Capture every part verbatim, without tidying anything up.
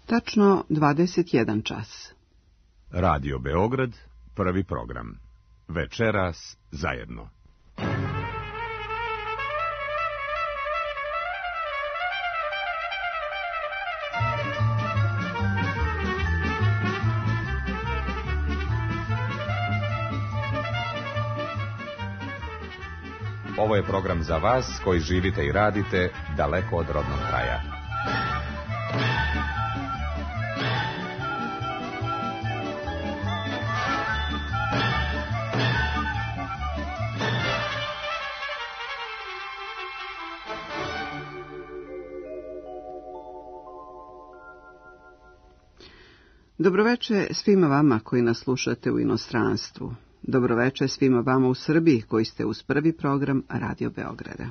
Tačno dvadeset jedan čas. Radio Beograd, prvi program. Večeras zajedno. Ovo je program za vas koji živite i radite daleko od rodnog kraja. Dobroveče svima vama koji nas slušate u inostranstvu. Dobroveče svima vama u Srbiji koji ste uz prvi program Radio Beograda.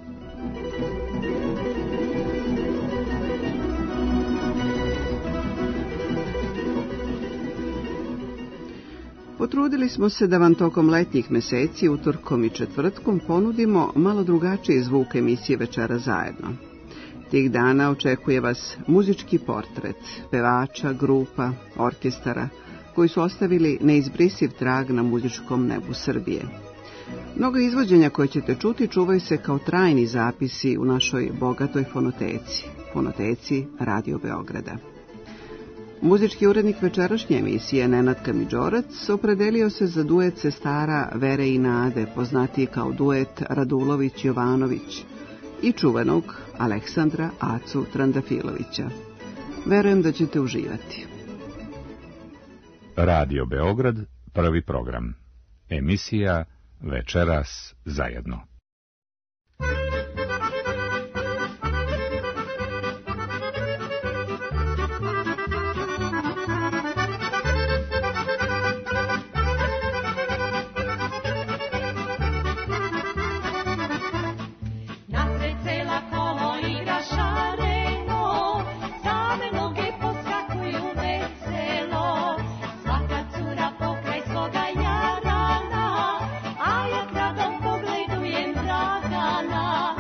Potrudili smo se da vam tokom letnjih meseci, utorkom i četvrtkom, ponudimo malo drugačiji zvuk emisije Večera zajedno. Tih dana očekuje vas muzički portret pevača, grupa, orkestara, koji su ostavili neizbrisiv trag na muzičkom nebu Srbije. Mnogo izvođenja koje ćete čuti čuvaju se kao trajni zapisi u našoj bogatoj fonoteci, fonoteci Radio Beograda. Muzički urednik večerašnje emisije, Nenad Kamidžorac, opredelio se za duet sestara Vere i Nade, poznatiji kao duet Radulović-Jovanović, i čuvenog Aleksandra Acu Trandafilovića. Verujem da ćete uživati. Radio Beograd, prvi program. Emisija Večeras zajedno. Svoga jarana, a ja gradom pogledujem Dragana.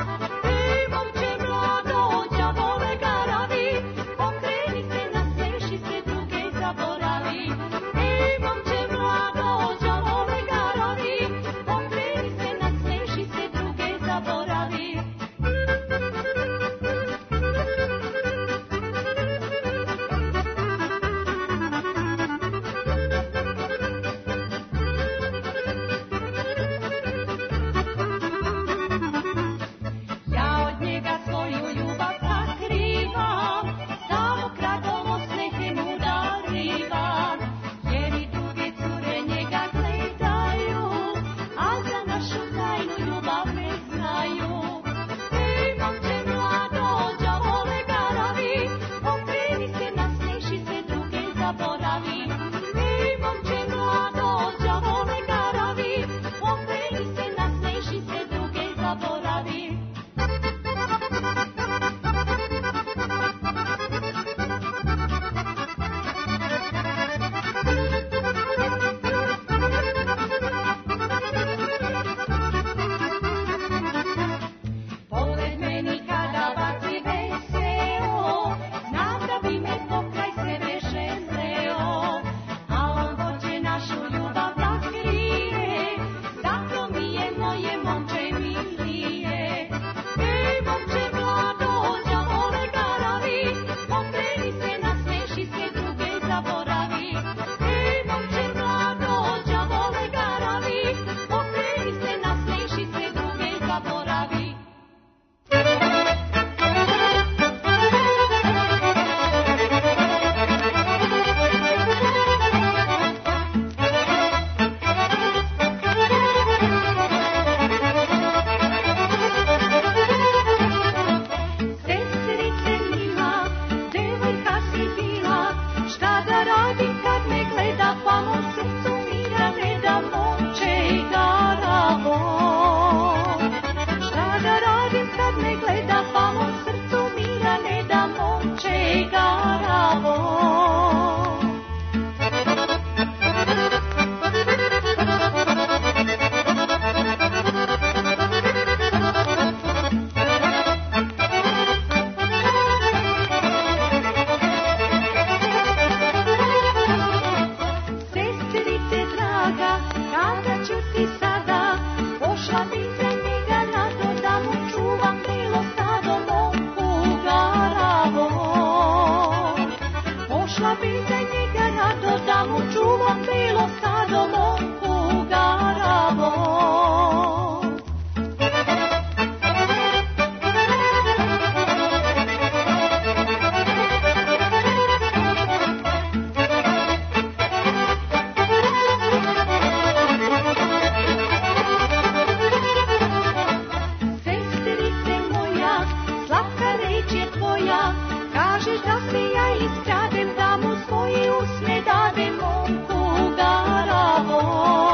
riječ je tvoja, kažeš da se ja iskradem, da mu svoje usne dadem, momku garavo.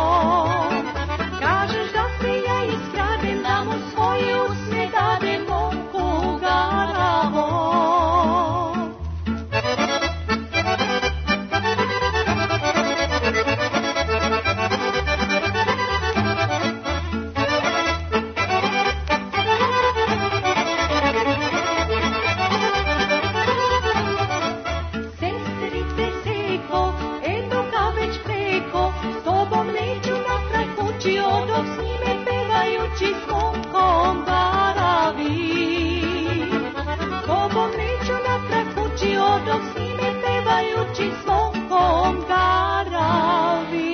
Kažeš da se ja iskradem, da mu svoje usne dadem, momku garavo. Dok s njime pevajući zvonkom garavi.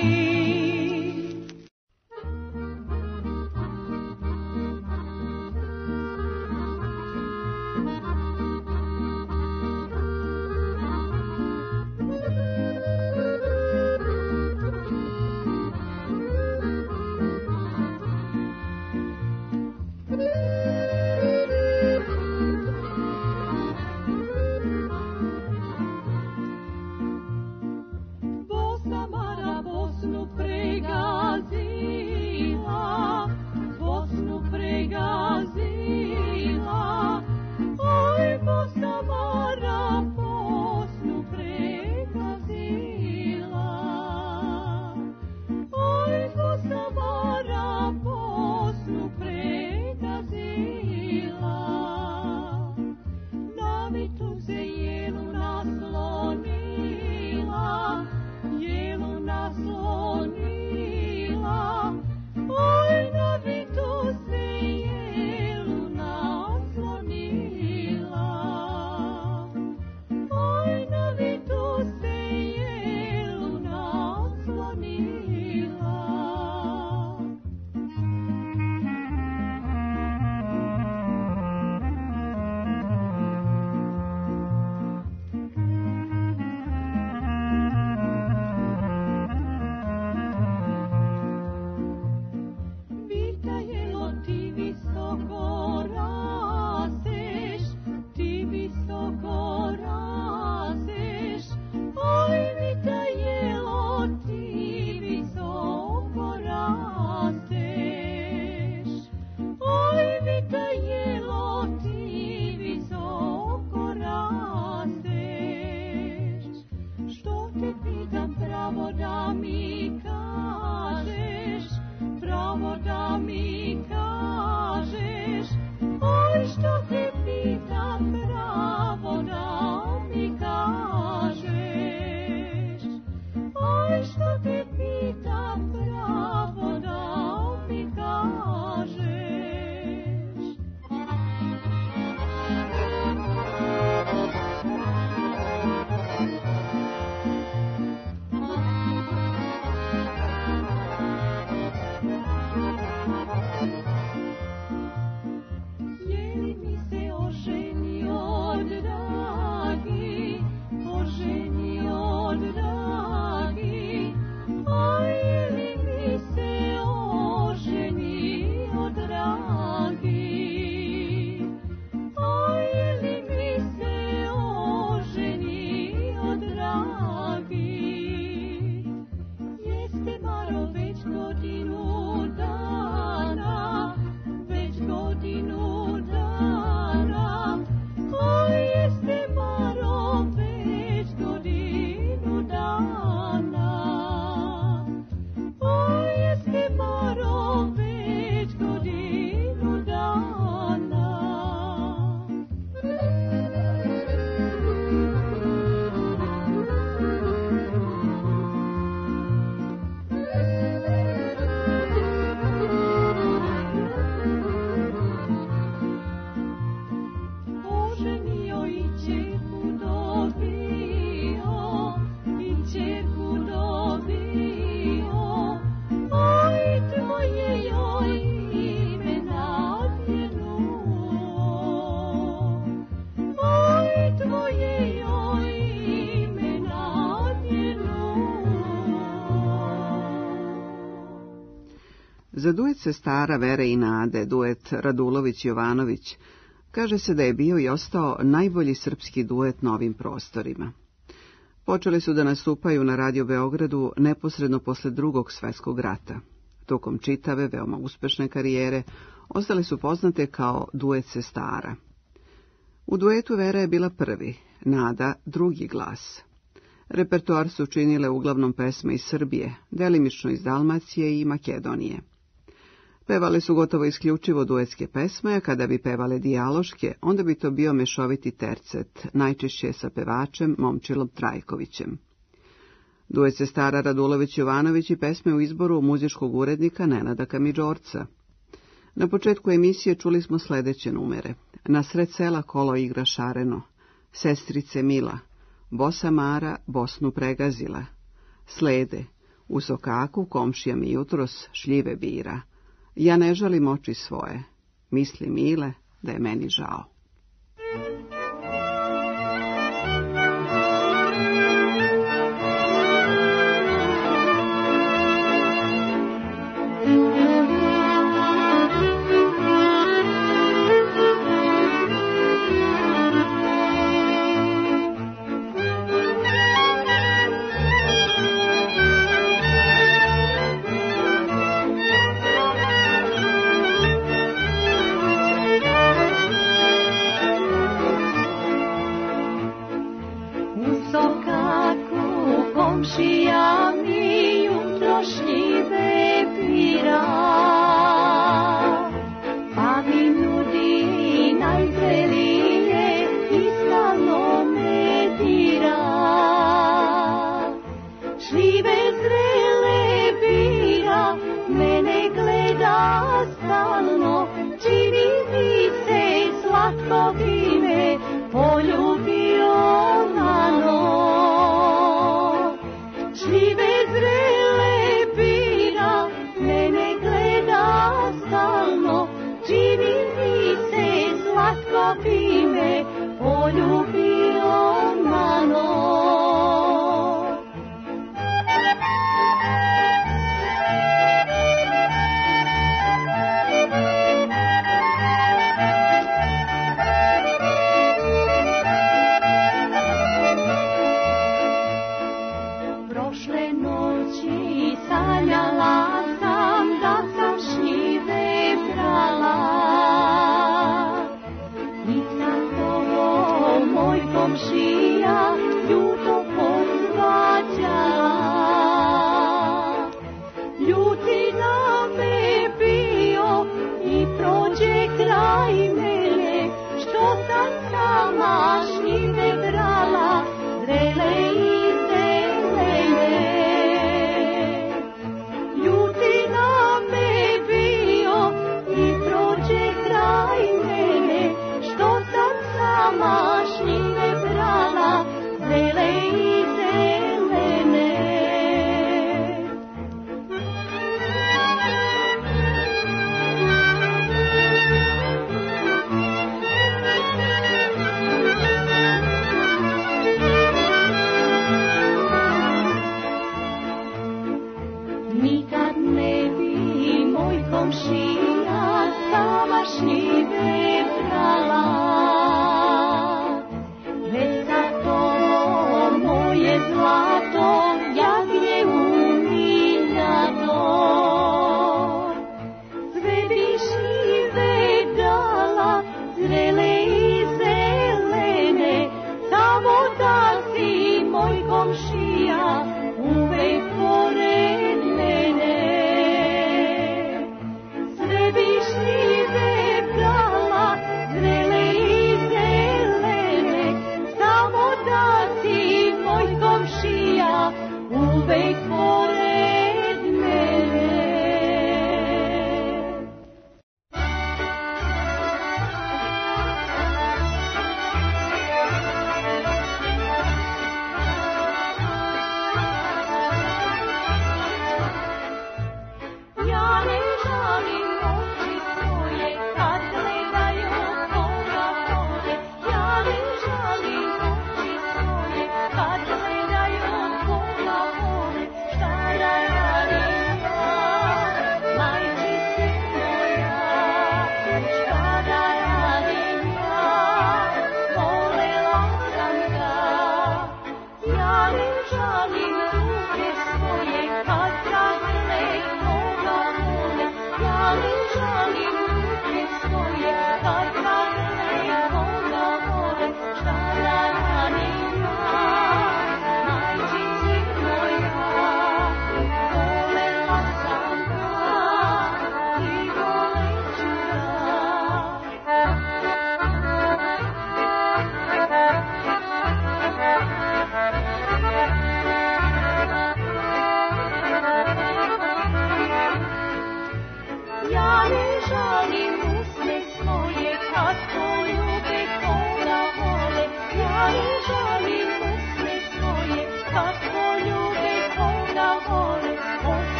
Za duet sestara Vere i Nade, duet Radulović-Jovanović, Kaže se da je bio i ostao najbolji srpski duet na ovim prostorima. Počeli su da nastupaju na Radio Beogradu neposredno posle drugog svjetskog rata. Tokom čitave, veoma uspešne karijere, ostale su poznate kao duet sestara. U duetu Vera je bila prvi, Nada drugi glas. Repertoar su činile uglavnom pesme iz Srbije, delimično iz Dalmacije i Makedonije. Pevale su gotovo isključivo duetske pesme, a kada bi pevale dijaloške, onda bi to bio mešoviti tercet, najčešće sa pevačem Momčilom Trajkovićem. Duet sestara Radulović-Jovanović i pesme u izboru muzičkog urednika Nenada Kamiđorca. Na početku emisije čuli smo sledeće numere. Na sred sela kolo igra šareno, Sestrice mila, Bosa Mara Bosnu pregazila, slede, u sokaku komšija mi jutros šljive bira, ja ne žalim oči svoje, misli mile da je meni žao. komšija sama šljive brala.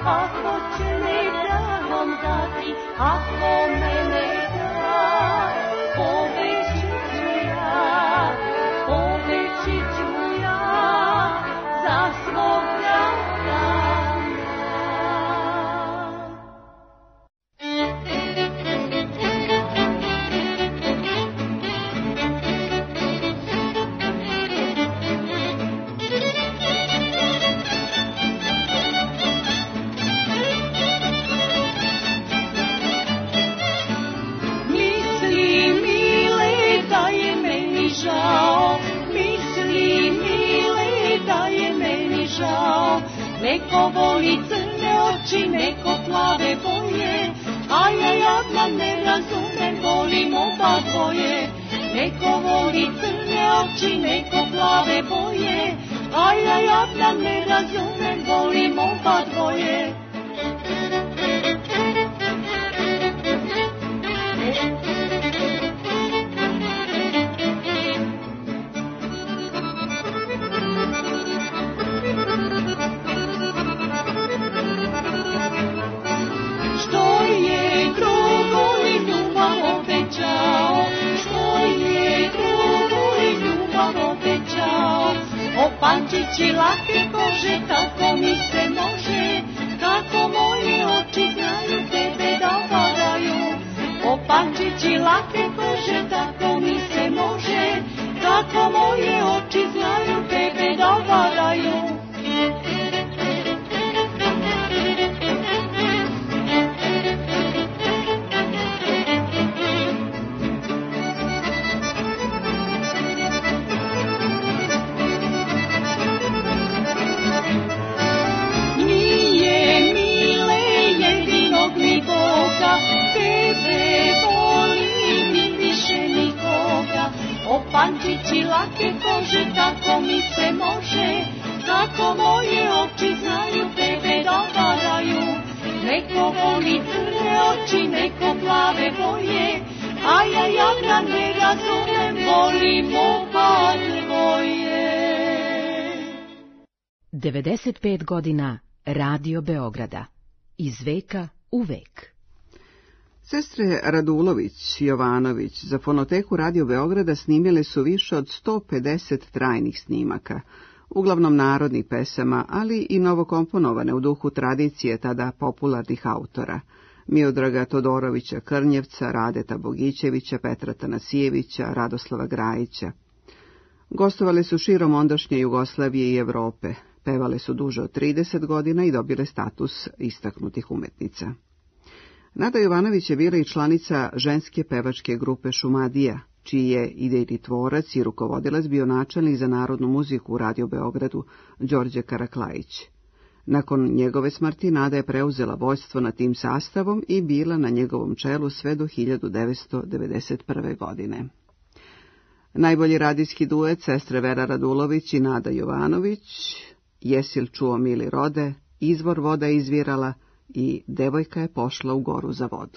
ako će me dragom dati, ako mene da, pobeći ću ja, pobeći ću ja, za svog brata. Neko voli crne oči, neko plave boje, a ja jadna ne razumem, volim oba dvoje. Neko voli crne oči, neko plave boje, a ja jadna ne razumem, volim oba dvoje. Pančići lake kože, kako mi se može, kako moje oči znaju tebe da varaju. O pančići lake kože, kako mi se može, kako moje oči znaju tebe da varaju. Pančići lake kože, tako mi se može, kako moje oči znaju tebe da varaju. Neko voli crne oči, neko plave boje, a ja jadna ne razumem, volim oba dvoje. devedeset pet godina Radio Beograda. Iz veka u vek. Sestre Radulović i Jovanović za fonoteku Radio Beograda snimile su više od sto pedeset trajnih snimaka, uglavnom narodnih pesama, ali i novokomponovane u duhu tradicije tada popularnih autora, Miodraga Todorovića Krnjevca, Radeta Bogićevića, Petra Tanasijevića, Radoslava Grajića. Gostovale su širom ondašnje Jugoslavije i Evrope, pevale su duže od trideset godina i dobile status istaknutih umetnica. Nada Jovanović je bila i članica ženske pevačke grupe Šumadija, čiji je idejni tvorac i rukovodilac bio načelnik za narodnu muziku u Radio Beogradu Đorđe Karaklajić. Nakon njegove smrti Nada je preuzela vođstvo nad tim sastavom i bila na njegovom čelu sve do hiljadu devetsto devedeset prve. godine. Najbolji radijski duet sestre Vera Radulović i Nada Jovanović, Jesil čuo mili rode, Izvor voda izvirala i Devojka je pošla u goru za vodu.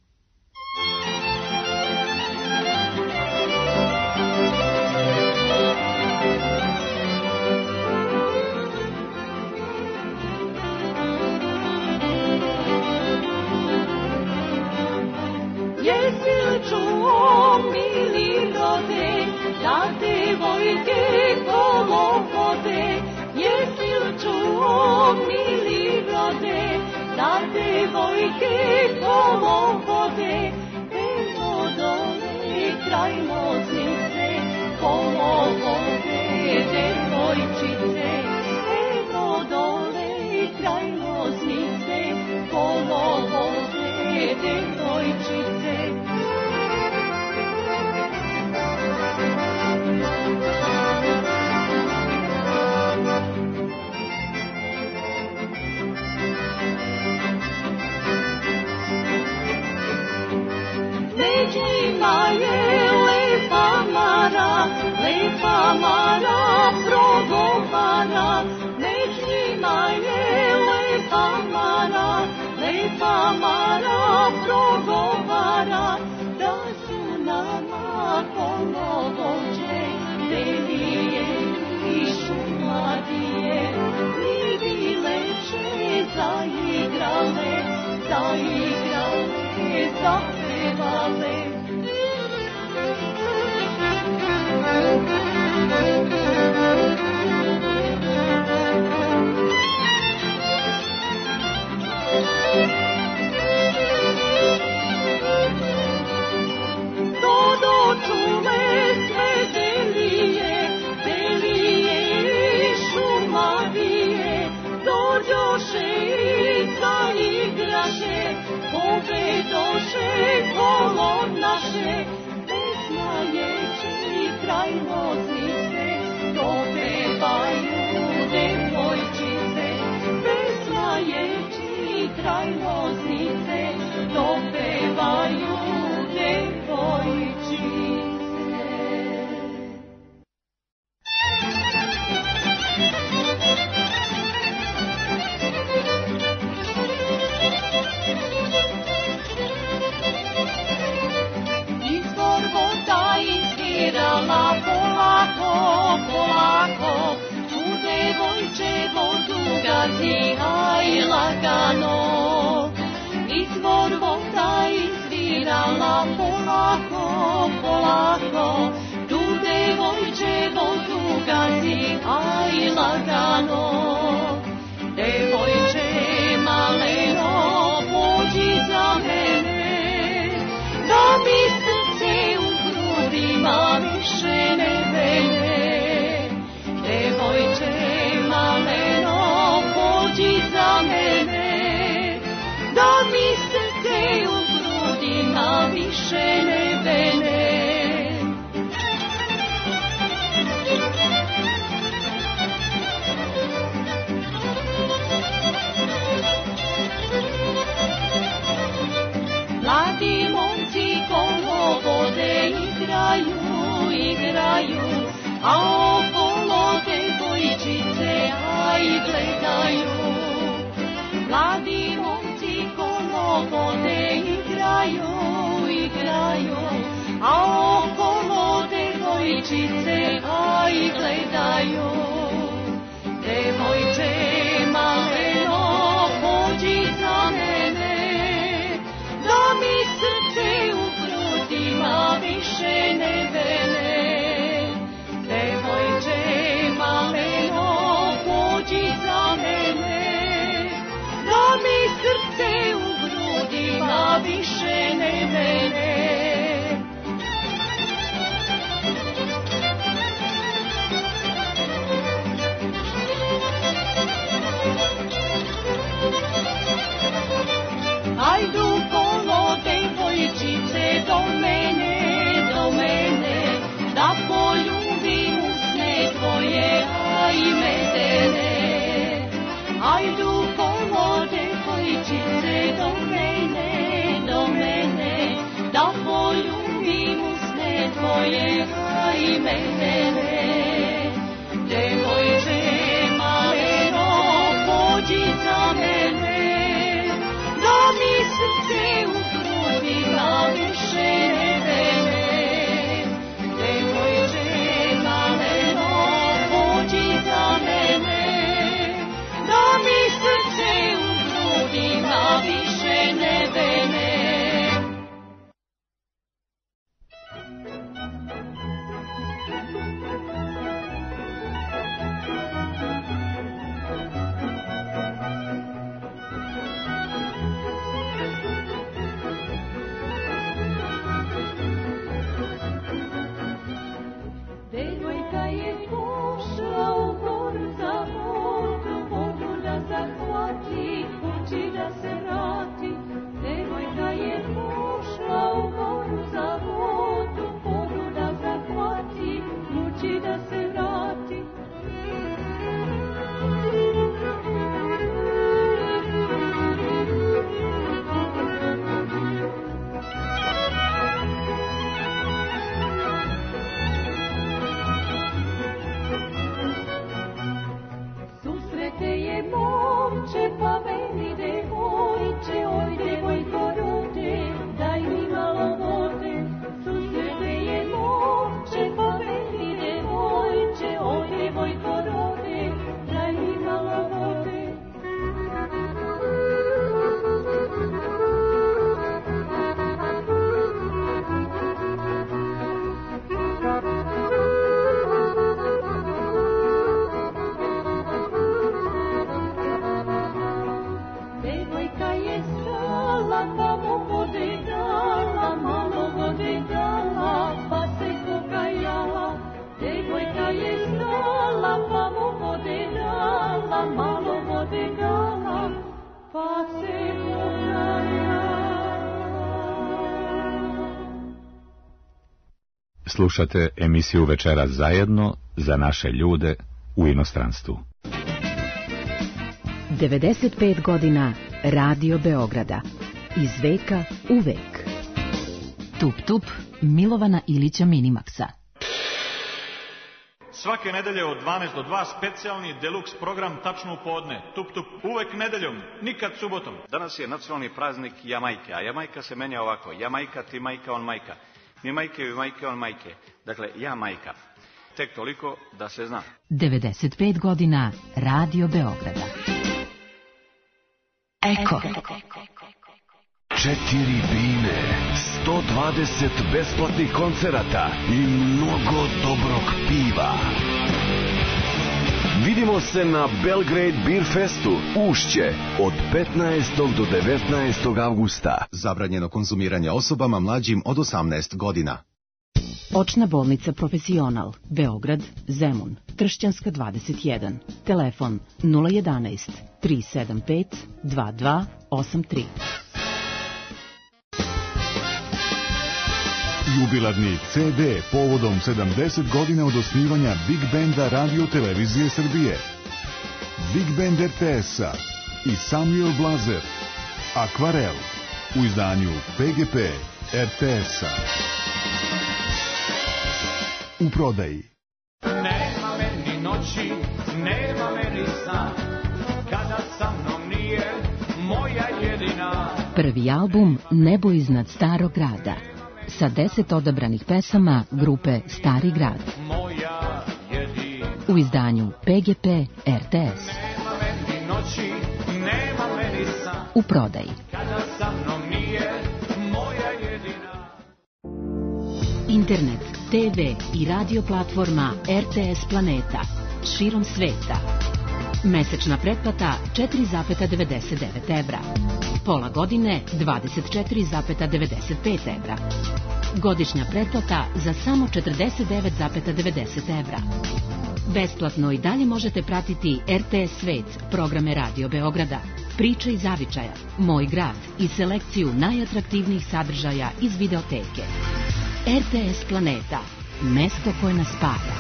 Jesil čuo mili rode, da devojke kolo vode. Jesil čuo mili rode, da devojke kolo vode. Eno dole kraj Loznice, kolo vode devojčice. Eno dole kraj Loznice, kolo vode devojčice. Njima je lepa Mara, lepa Mara progovara. Među njima je lepa Mara, lepa Mara progovara. Da su nama kolovođe, devije i Šumadije, mi bi leče zajedno. gazi, aj lagano. Izvor voda izvirala polako, polako, tu devojče vodu gazi, aj lagano. Devojče maleno, pođi za mene, da mi srce u grudima više ne vene. Devojče maleno, pođi za mene, da mi srce u grudima više ne vene. Mladi momci kolo vode igraju, igraju, a okolo devojčice aj gledaju. Mladi momci kolo vode igraju, igraju, a okolo devojčice aj gledaju. Devojče maleno, pođi za mene, da mi srce u grudima više ne vene. Devojče maleno, pođi za mene, da mi srce u grudima više ne vene. Ajdu kolo devojčice do mene, do mene, da poljubim usne tvoje, aj medene. Ajdu kolo devojčice do mene, do mene, da poljubim usne tvoje, aj medene. Devojče maleno, pođi za mene, da mi srce u grudima više ne vene. Devojče maleno, pođi za mene, da mi srce u grudima više ne vene. Devojka je pošla u vodu za vodu, vodu da zahvati, uči da se vrati. Devojka je pošla u vodu za vodu, vodu da zahvati, uči da se vrati. Susrete je momče, pa veli devojče, oj devojko rode, daj mi malo vode. Susrete je momče, pa veli devojče, oj devojko rode, daj mi malo vode. Devojka je stala, pa mu vode dala, malo vode dala, pa se pokajala. Devojka je stala, pa mu vode dala, malo vode dala, pa se pokajala. Slušate emisiju Večeras zajedno za naše ljude u inostranstvu. devedeset pet godina Radio Beograda. Iz veka u vek. Tup Tup Milovana Ilića Minimaksa. Svake nedelje od dvanaest do dva specijalni deluks program tačno u podne. Tup Tup uvek nedeljom, nikad subotom. Danas je nacionalni praznik Jamajke, a Jamajka se menja ovako. Jamajka, ti majka, on majka. Mi majke, vi majke, on majke. Dakle, ja majka. Tek toliko da se zna. devedeset pet godina Radio Beograda. Eko. Četiri bine, sto dvadeset besplatnih koncerata i mnogo dobrog piva. Vidimo se na Belgrade Beer Festu, Ušće, od petnaestog do devetnaestog avgusta. Zabranjeno konzumiranje osobama mlađim od osamnaest godina. Očna bolnica Profesional, Beograd, Zemun, Tršćanska dvadeset jedan. Telefon nula jedanaest, tri sedam pet, dva dva osam tri. Jubilarni ce de povodom sedamdeset godina od osnivanja Big Benda Radio Televizije Srbije. Big Band er te es-a i Samuel Blazer. Akvarel u izdanju pe ge pe er te es-a. U prodaji. Nema meni noći, nema meni sna, kada sa mnom nije moja jedina. Prvi album Nebo iznad starog grada, sa deset odabranih pesama grupe Stari grad. Moja jedina. U izdanju pe ge pe er te es. Nema meni noći, nema meni sna, u prodaji. kada sa mnom nije moja jedina. Internet, te ve i radio platforma er te es Planeta širom sveta. Mesečna pretplata četiri zarez devedeset devet evra. Pola godine dvadeset četiri zarez devedeset pet evra. Godišnja pretplata za samo četrdeset devet zarez devedeset evra. Besplatno i dalje možete pratiti er te es Svet, programe Radio Beograda, Priče iz zavičaja, Moj grad i selekciju najatraktivnijih sadržaja iz videoteke. er te es Planeta, mesto koje nas spaja.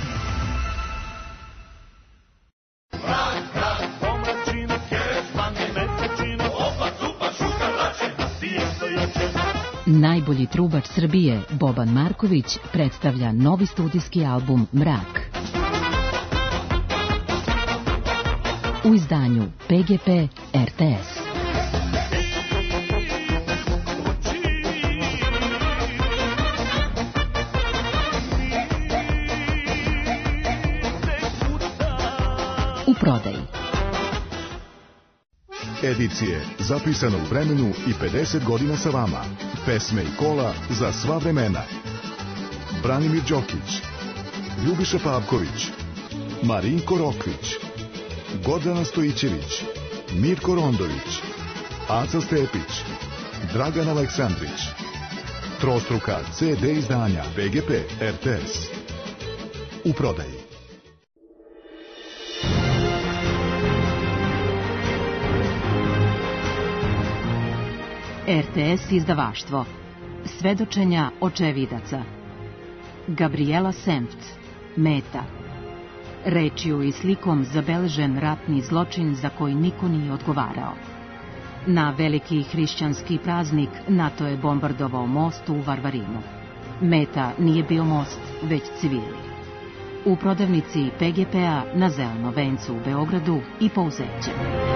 Najbolji trubač Srbije, Boban Marković, predstavlja novi studijski album Mrak. U izdanju pe ge pe er te es. U prodaji. Edicije zapisane u vremenu i pedeset godina sa vama. Pesme i kola za sva vremena. Branimir Đokić, Ljubiša Pavković, Marinko Rokvić, Gordana Stojićević, Mirko Rondović, Aca Stepić, Dragan Aleksandrić. Trostruka ce de izdanja pe ge pe er te es. U prodaji. er te es izdavaštvo. Svedočenja očevidaca. Gabriela Senft. Meta. Rečju i slikom zabeležen ratni zločin za koji niko nije odgovarao. Na veliki hrišćanski praznik NATO je bombardovao most u Varvarinu. Meta nije bio most, već civili. U prodavnici pe ge pe-a na Zelenom vencu u Beogradu i Pouzećem.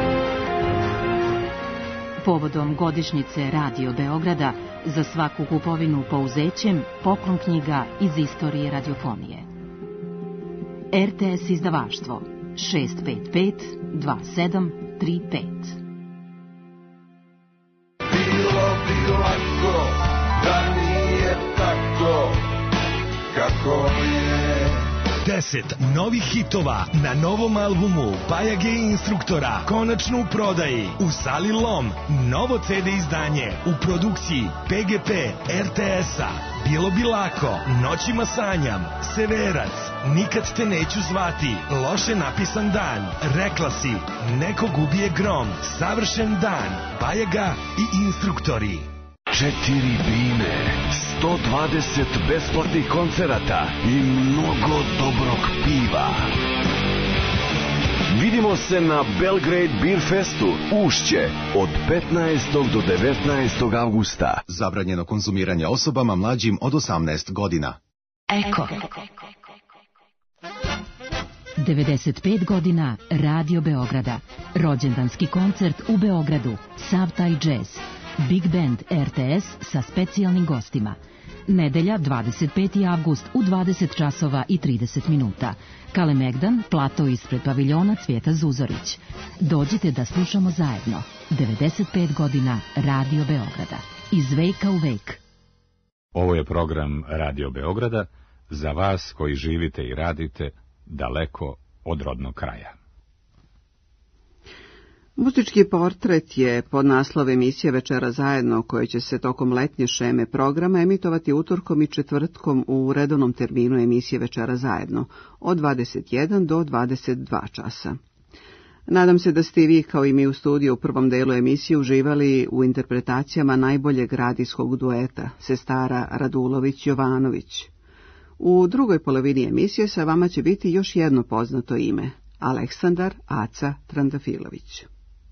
Povodom godišnjice Radio Beograda za svaku kupovinu Pouzećem poklon knjiga iz istorije radiofonije. er te es izdavaštvo šest pet pet dva sedam tri pet. Bilo bi lako da nije tako kako je. Deset novih hitova na novom albumu Bajage i Instruktora konačno u prodaji u Sali Lom. Novo ce de izdanje u produkciji pe ge pe er te es-a. Bilo bi lako, Noćima sanjam, Severac, Nikad te neću zvati, Loše napisan dan, Rekla si, Nekog ubije grom, Savršen dan, Bajaga i Instruktori. Četiri bine, sto dvadeset besplatnih koncerata i mnogo dobrog piva. Vidimo se na Belgrade Beer Festu, Ušće, od petnaestog do devetnaestog avgusta. Zabranjeno konzumiranje osobama mlađim od osamnaest godina. Eko. devedeset pet godina Radio Beograda. Rođendanski koncert u Beogradu. Sav taj džez. Big Band er te es sa specijalnim gostima. Nedelja, dvadeset peti avgust u dvadeset časova i trideset minuta. Kalemegdan, plato ispred paviljona Cvijeta Zuzorić. Dođite da slušamo zajedno. devedeset pet godina Radio Beograda. Iz veka u vek. Ovo je program Radio Beograda za vas koji živite i radite daleko od rodnog kraja. Muzički portret je podnaslov emisije Večera zajedno, koje će se tokom letnje šeme programa emitovati utorkom i četvrtkom u redovnom terminu emisije Večera zajedno od dvadeset jedan do dvadeset dva časa. Nadam se da ste i vi kao i mi u studiju u prvom delu emisije uživali u interpretacijama najboljeg radijskog dueta sestara Radulović-Jovanović. U drugoj polovini emisije sa vama će biti još jedno poznato ime, Aleksandar Aca Trandafilović.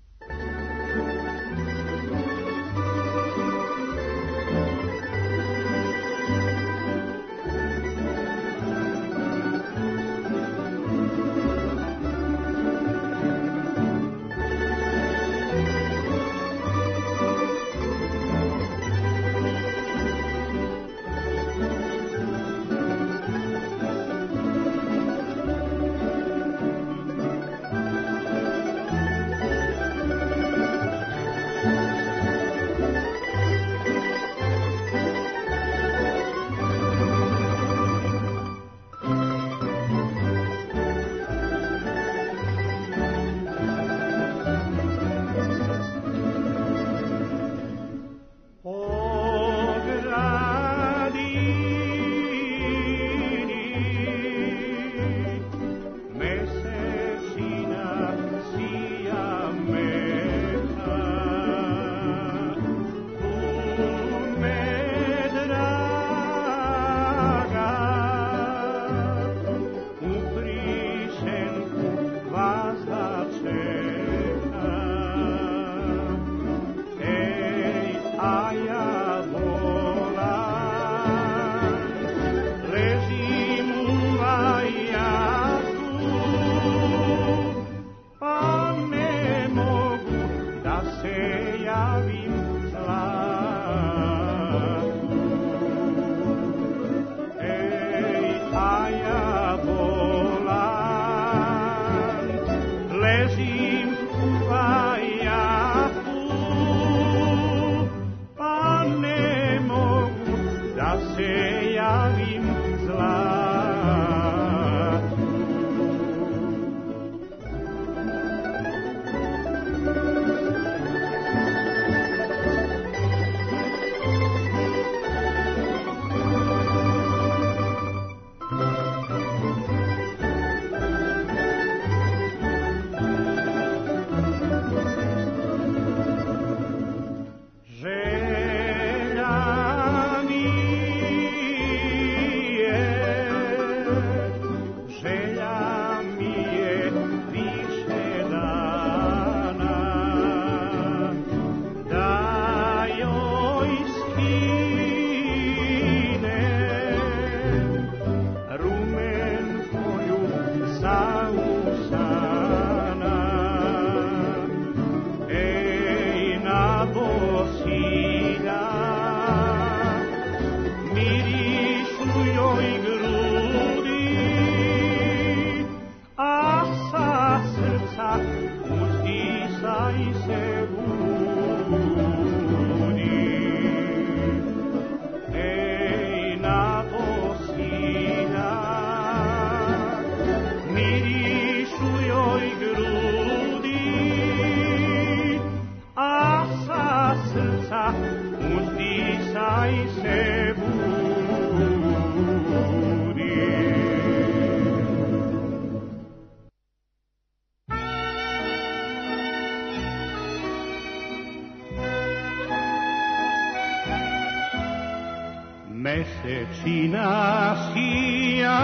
Mesečina sija,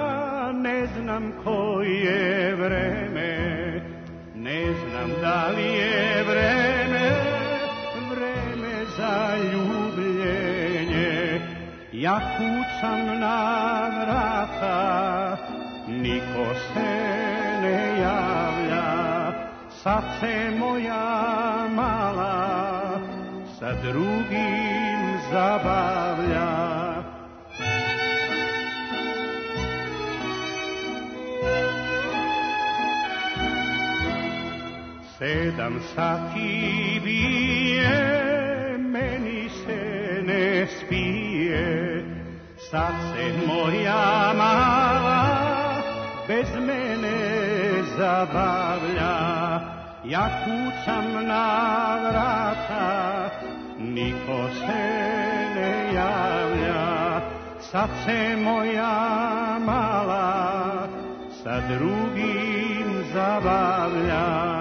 ne znam koje vreme, ne znam da li je vreme, vreme za ljubljenje. Ja kucam na vrata, niko se ne javlja, sad se moja mala sa drugim zabavlja. Sedam sati bije, meni se ne spije, sad se moja mala bez mene zabavlja. Ja kucam na vrata, niko se ne javlja, sad se moja mala sa drugim zabavlja.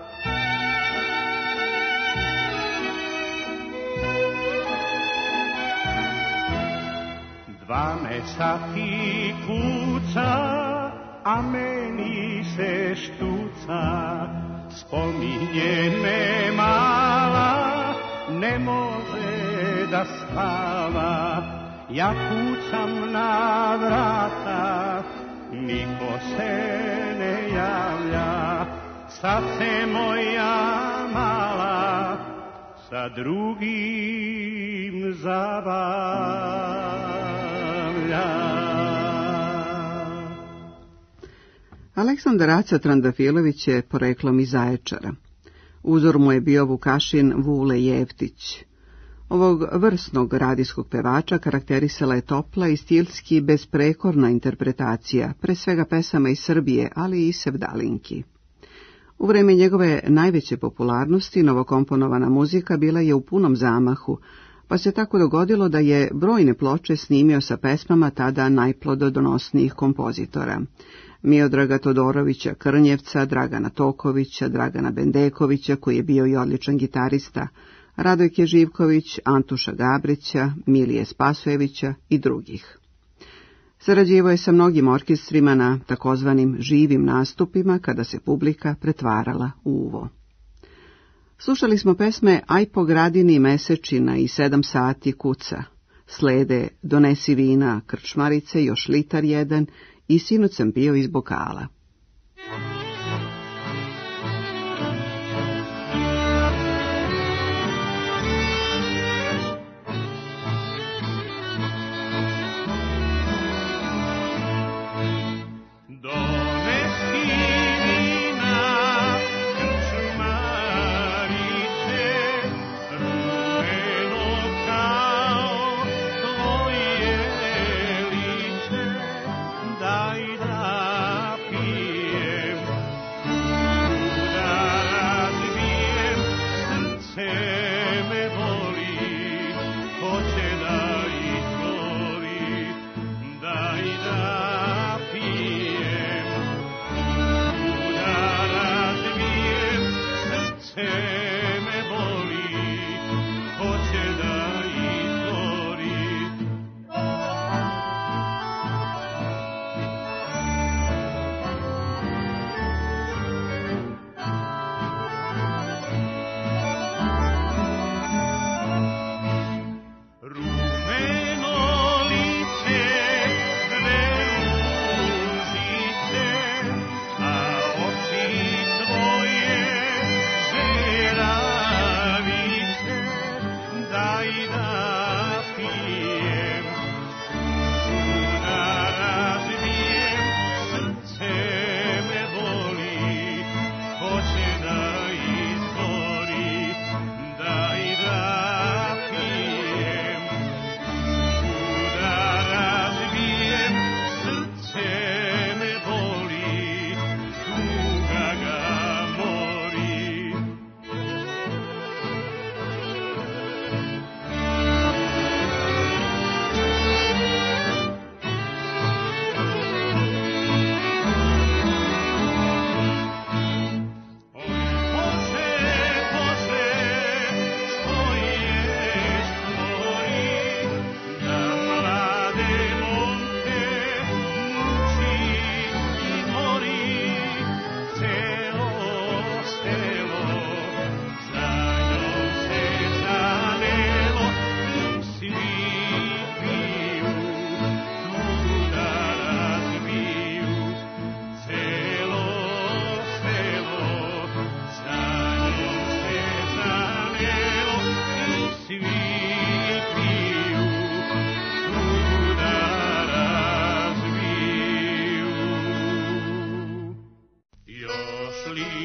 Dva me sati kuca, a meni se štuca, spominje me mala, ne može da spava. Ja kucam na vrata, niko se ne javlja, sad se moja mala sa drugim zabavlja. Aleksandar Aca Trandafilović je poreklom iz Zaječara. Uzor mu je bio Vukašin Vule Jeftić. Ovog vrsnog radijskog pevača karakterisala je topla i stilski besprekorna interpretacija, pre svega pesama iz Srbije, ali i sevdalinki. U vreme njegove najveće popularnosti novokomponovana muzika bila je u punom zamahu, pa se tako dogodilo da je brojne ploče snimio sa pesmama tada najplododonosnijih kompozitora. Miodraga Todorovića Krnjevca, Dragana Tokovića, Dragana Bendekovića, koji je bio i odličan gitarista, Radojke Živković, Antuša Gabrića, Milije Spasojevića i drugih. Sarađivao je sa mnogim orkestrima na takozvanim živim nastupima kada se publika pretvarala u uvo. Slušali smo pesme Aj po gradini mesečina i Sedam sati kuca, slede Donesi vina, Krčmarice, još litar jedan i Sinoć sam pio iz bokala. Daj da pijem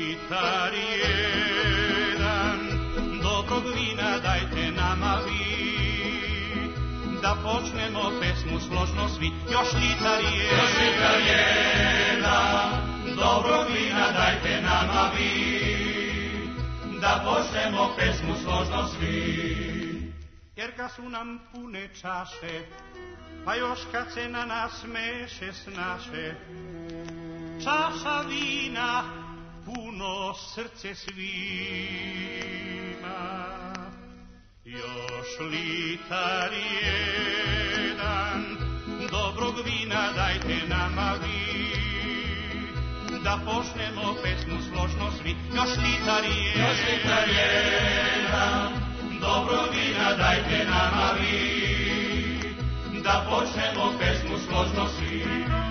litar jedan dobrog vina dajte nama vi, da počnemo pesmu složno svi. Još litar jedan, još litar jedan dobrog vina dajte nama vi, da počnemo pesmu složno svi. Jer kad su nam pune čaše, pa još kad se na nas meše snaše, čaša vina puno srce svima. Još litar jedan dobrog vina dajte nama vi, da počnemo pesmu složno svi. Još litar jedan, još litar jedan dobrog vina dajte nama vi, da počnemo pesmu složno svi.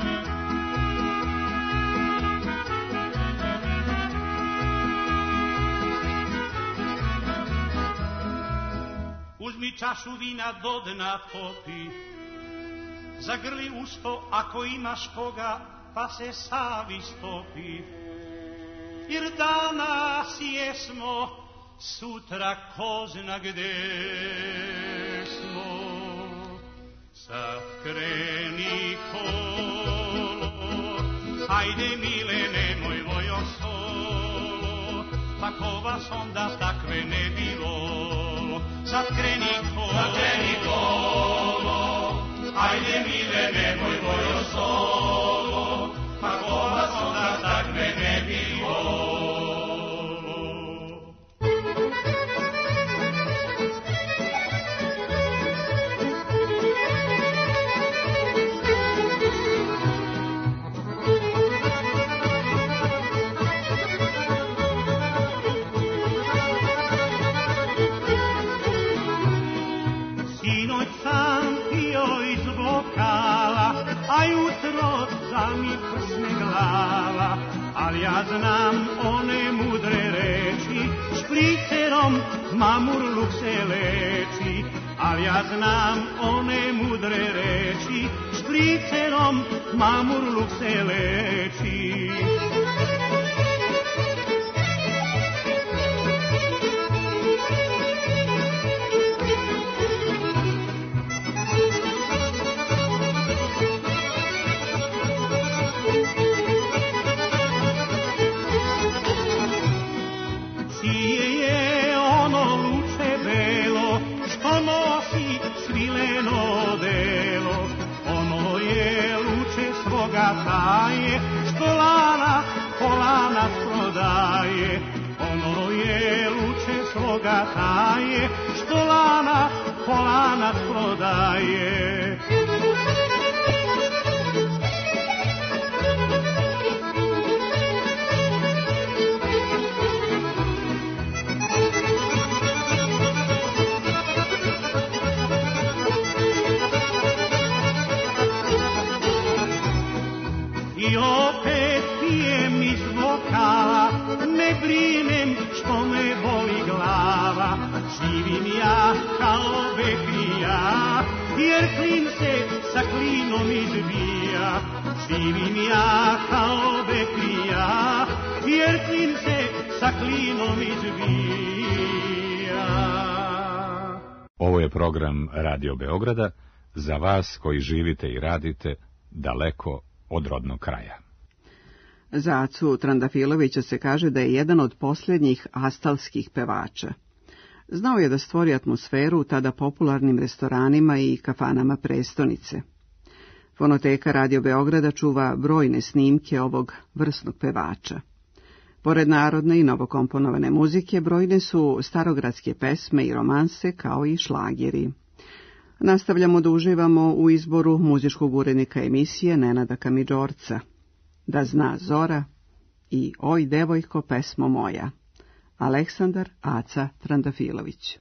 Uzmi čašu vina do dna popi, zagrli usto ako imaš koga, pa se savi stopi. Jer danas jesmo, sutra ko zna gde smo. Sad kreni kolo, ajde mile nemoj vojo solo, pa ko vas onda takve ne bilo. Sad kreni kolo, sad kreni kolo, ajde mile nemoj vojo solo, pa ko vas onda takve ne bilo. A jutro da mi prsne glava, ali ja znam one mudre reči, špricerom mamurluk se leči. Ali ja znam one mudre reči, špricerom mamurluk se leči. Taje, što lana polanac prodaje, ono je luče svoga taje, što lana polanac prodaje. I opet pijem iz bokala, ne brinem što me boli glava. Živim ja kao bekrija, jer klin se sa klinom izbija. Živim ja kao bekrija, jer klin se sa klinom izbija. Ovo je program Radio Beograda za vas koji živite i radite daleko od rodnog kraja. Za Acu Trandafilovića se kaže da je jedan od posljednjih astalskih pevača. Znao je da stvori atmosferu u tada popularnim restoranima i kafanama prestonice. Fonoteka Radio Beograda čuva brojne snimke ovog vrsnog pevača. Pored narodne i novokomponovane muzike, brojne su starogradske pesme i romanse kao i šlageri. Nastavljamo da uživamo u izboru muzičkog urednika emisije Nenada Kamidžorca, Da zna zora i Oj devojko pesmo moja, Aleksandar Aca Trandafilović.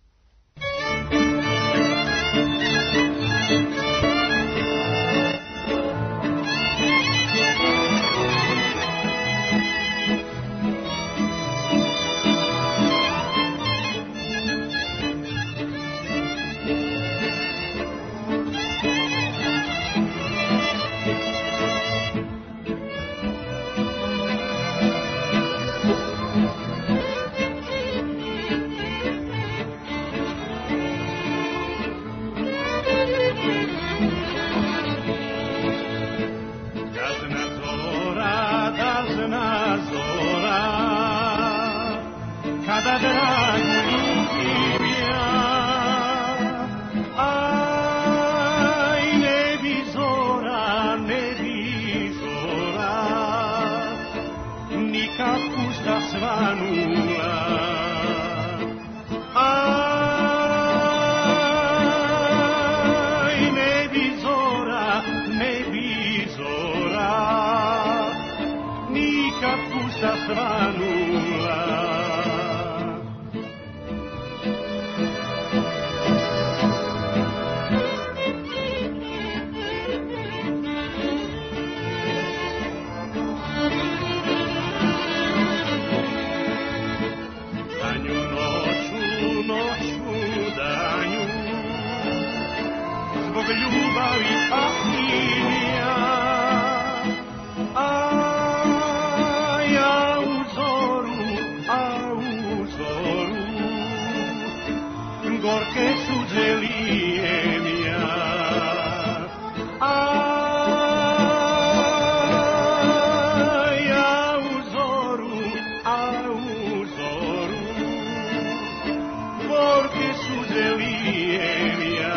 Kada dragu ljubim ja, aj ne bi zora, ne bi zora, nikad pusta svanula. Aj ne bi zora, ne bi zora, nikad pusta svanula. Ljubavi patim ja, a ja u zoru, a u zoru, gorke suze lijem ja, a ja u zoru, a u zoru, gorke suze lijem ja.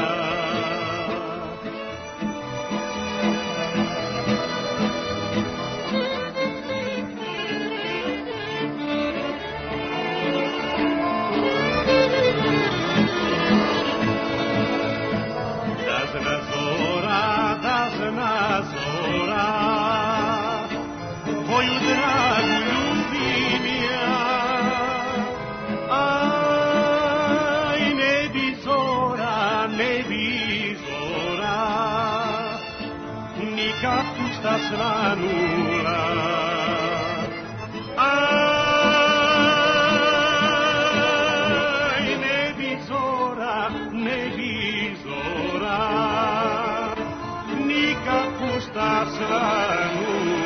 Tvoju dragu ljubim ja, aj ne bi zora, ne bi zora, nikad pusta svanula. Aj ne bi zora, ne bi zora, nikad pusta svanula.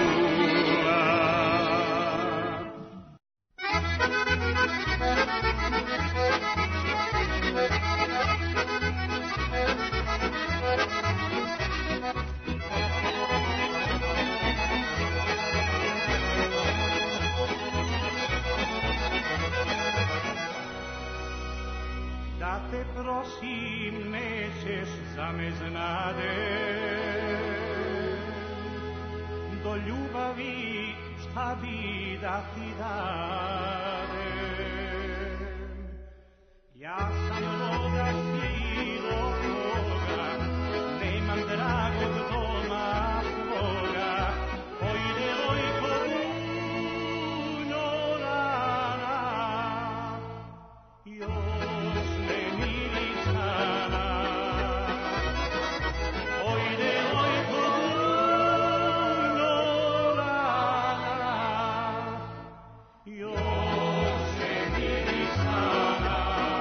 Da te prosim, nećeš za me znade, do ljubavi šta bi da ti dade. Ja sam loga silo toga, nemam dragog doma svoga, pojde lojko puno rana, još ne mirisana, pojde lojko puno rana, još ne mirisana.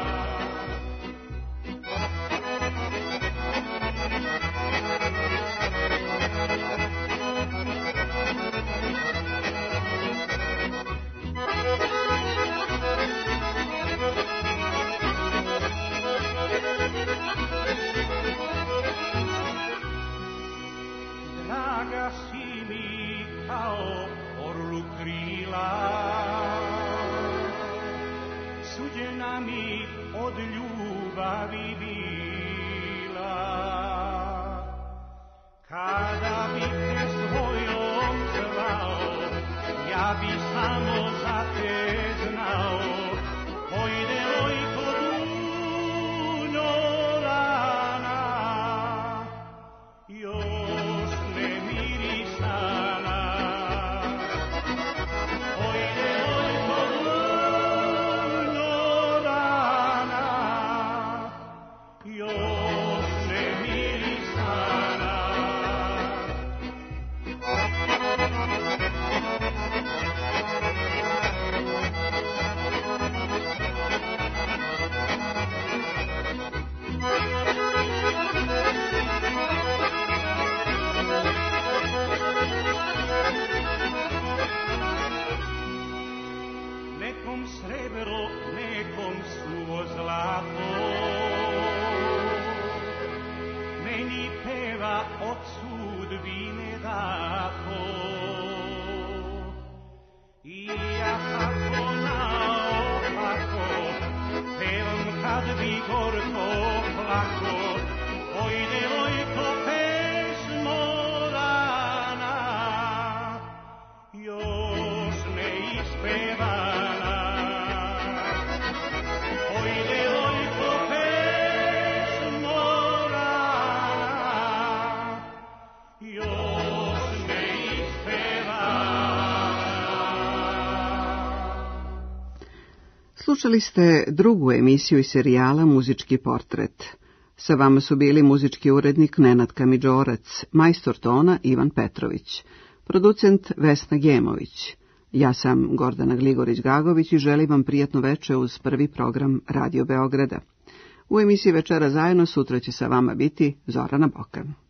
Draga si mi kao orlu krila, suđena mi od ljubavi bila. Kada bi te svojom zvao, ja bi samo za te znao, pojde lojko puno rana, još ne mirisana, pojde lojko puno rana, još ne mirisana. nekom srebro, nekom suvo zlato. Meni peva od sudbine dato. I ja tako naopako pevam kad bi gorko plako. Oj, devojko, pesmo rana, još ne ispevana. Oj, devojko, pesmo rana, još ne ispevana. Slušali ste drugu emisiju iz serijala Muzički portret. Sa vama su bili muzički urednik Nenad Kamidžorac, majstor tona Ivan Petrović, producent Vesna Gemović. Ja sam Gordana Gligorić-Gagović i želim vam prijatno veče uz prvi program Radio Beograda. U emisiji Večera zajedno sutra će sa vama biti Zorana Bokan.